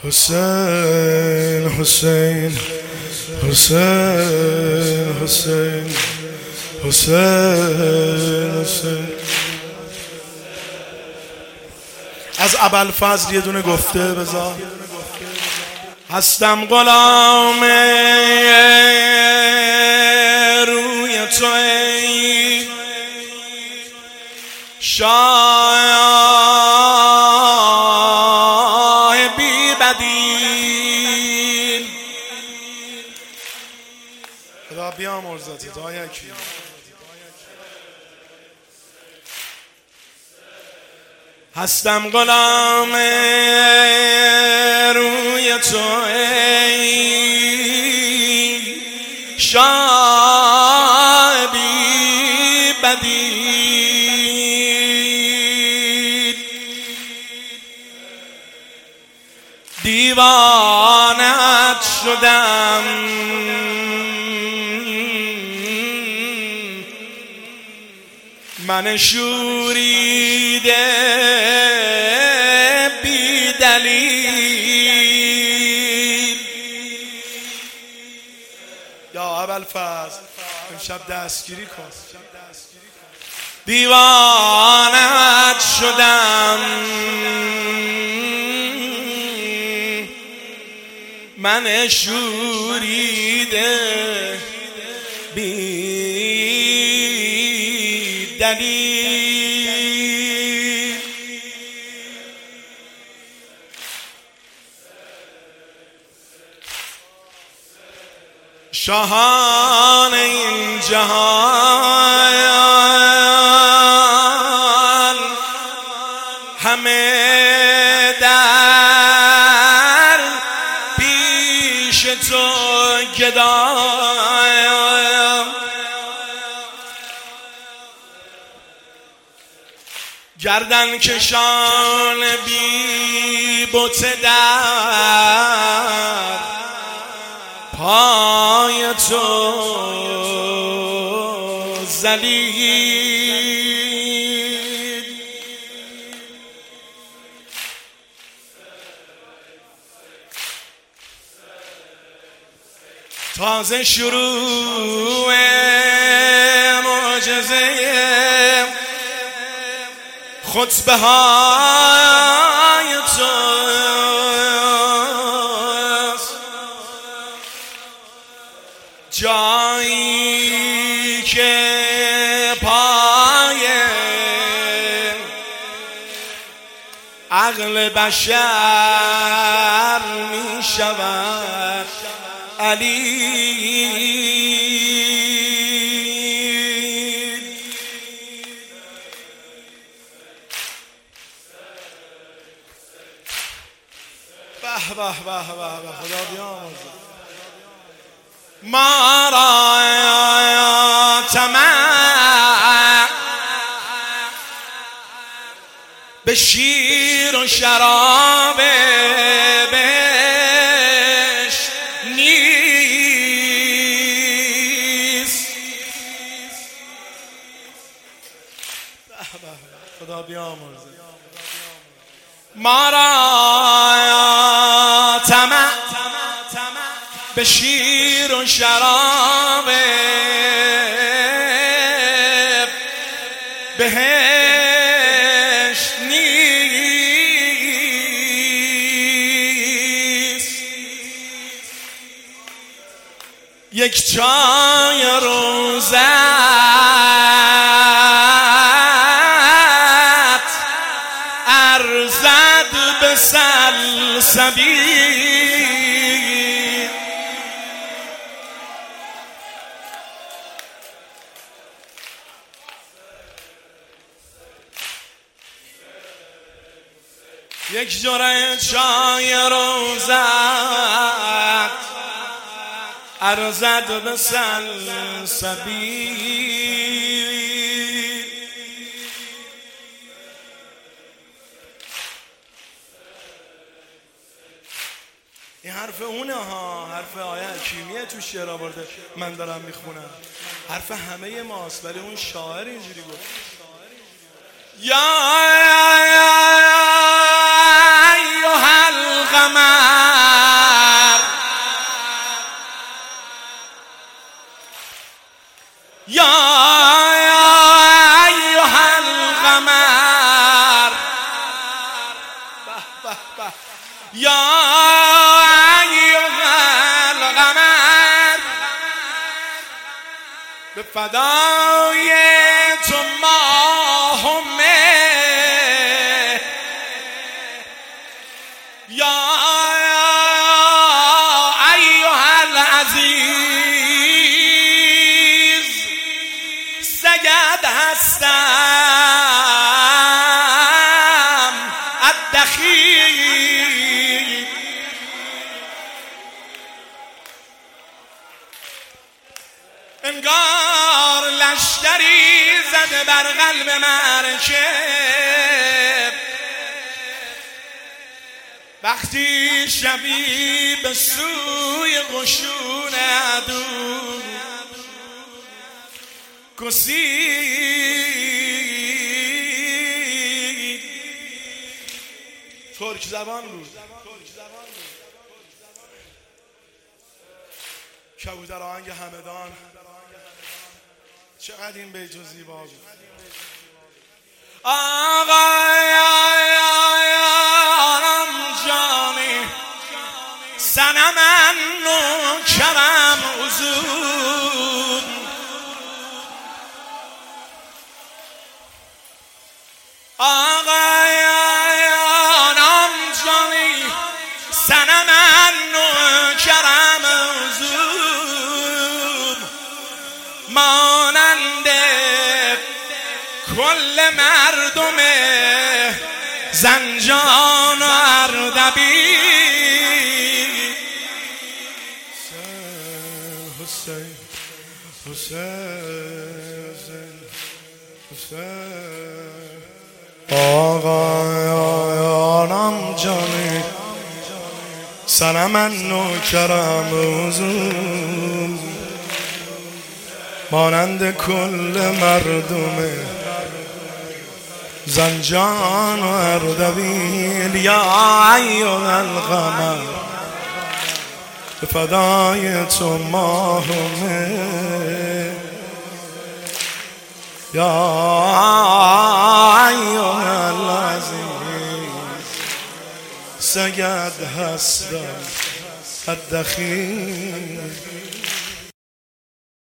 حسین حسین حسین حسین حسین حسین. از ابوالفضل یه دونه گفته بذار. هستم غلام روی تو ای شاه بی بدیل. خدا بیامرزت تا یکی. هستم غلام روی تو ای شاه بی بدیل. دیوانت شدم من شوریده بی دلیل. یا ابوالفضل امشب دستگیری کن. دیوانت شدم من شوریده بی دلیل. شاهان این جهان همه در پیش تو گدای. گردن کشان بی بت در پای تو ذلیل. تازه شروع معجزه خطبه های توست. جایی که پای عقل بشر می شود علی. به به به به خدا بیامرزه. ما را طمع به شیر و شراب بهشت نیست. خدا بیامرزه. ما را طمع به شیر و شراب بهشت نیست. یک چای روزت ارزد به سلسبیل. یک جرعه چای روزت ارزد به سلسبیل. این حرف اونه ها، حرف آیه حکیمیه تو شعر آورده، من دارم میخونم. حرف همه ماست، ولی اون شاعر اینجوری گفت. یا ایها القمر یا ایها القمر به فدای تو ماه یا ایها العزیز سجد هستم الدخیل. انگار لشکری زده بر قلب مرکب، وقتی شبی به سوی قشون عدو کشید. ترک زبان بود. کبوتر آهنگ همدان. چقدر این بیت و زیبا بود. آقایانم جانی سنمن نوکرم حضور، آقایانم جانی سنمن نوکرم حضور، مانند کل مردم زنجان و اردبیل. حسین حسین حسین آقایانم جانی سنمن نوکرم حضور، مانند کل مردم زنجان و اردبیل. یا ایها القمر به فدای تو ماهمه یا ایها العزیز سجد هستم الدخیل.